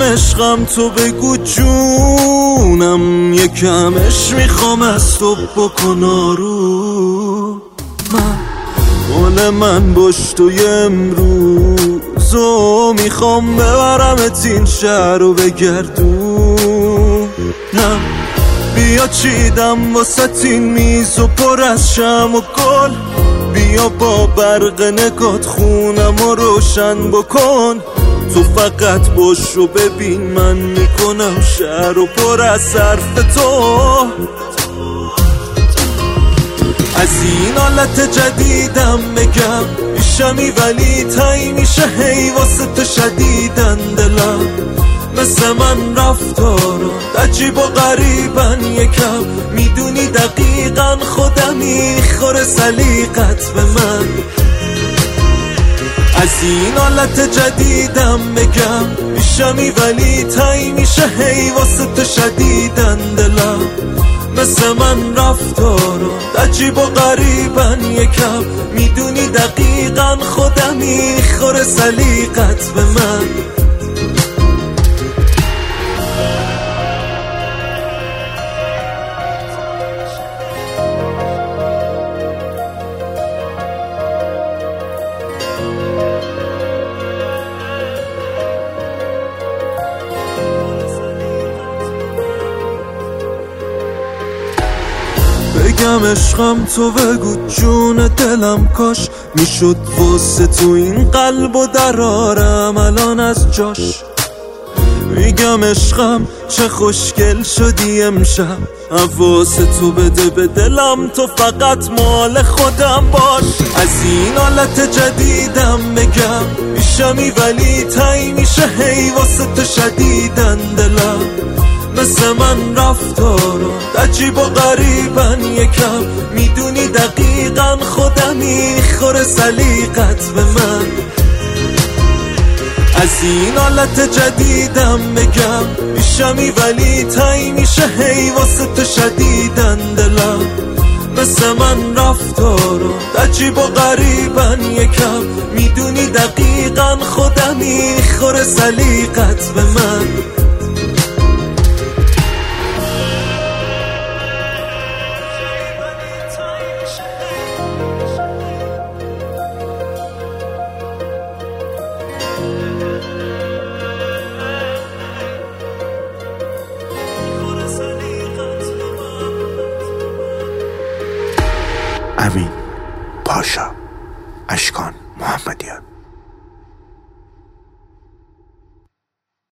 عشقم تو بگو جونم، یکمش میخوام از تو بکن آروم. مال من باش تو امروزو میخوام ببرمت این شهر رو بگردونم. بیا چیدم واسه این میز و پر از شم و گل، بیا با برق نگات خونم و روشن بکن. تو فقط باش و ببین من میکنم شهر و پر از حرف تو. از این حالت جدیدم بگم میشمی ولی تایی میشه هی واسه تو شدیدن دلم. مثل من رفتارم عجیب و غریبن یکم، میدونی دقیقا خودم میخوره سلیقت به من. از این حالت جدیدم بگم میشمی ولی تایی میشه هی واسه تو شدیدن دلم. مثل من رفتارم عجیب و غریبن یکم، میدونی دقیقا خودم میخوره سلیقت به من. بگم عشقم تو بگو جون دلم، کاش میشد واسه تو این قلب و درارم الان از جاش. میگم عشقم چه خوشگل شدی امشب، حواس تو بده به دلم، تو فقط مال خودم باش. از این حالت جدیدم بگم میشمی ولی تایی میشه هی واسه تو شدیدن دلم. مثل من رفتارم عجیب و غریبن یکم، میدونی دقیقا خودم میخوره سلیقت به من. از این حالت جدیدم بگم میشمی ولی تایی میشه هی واسه تو شدیدن دلم. مثل من رفتارم عجیب و غریبن یکم، میدونی دقیقا خودم میخوره سلیقت به من. امین پاشا، اشکان محمدیان.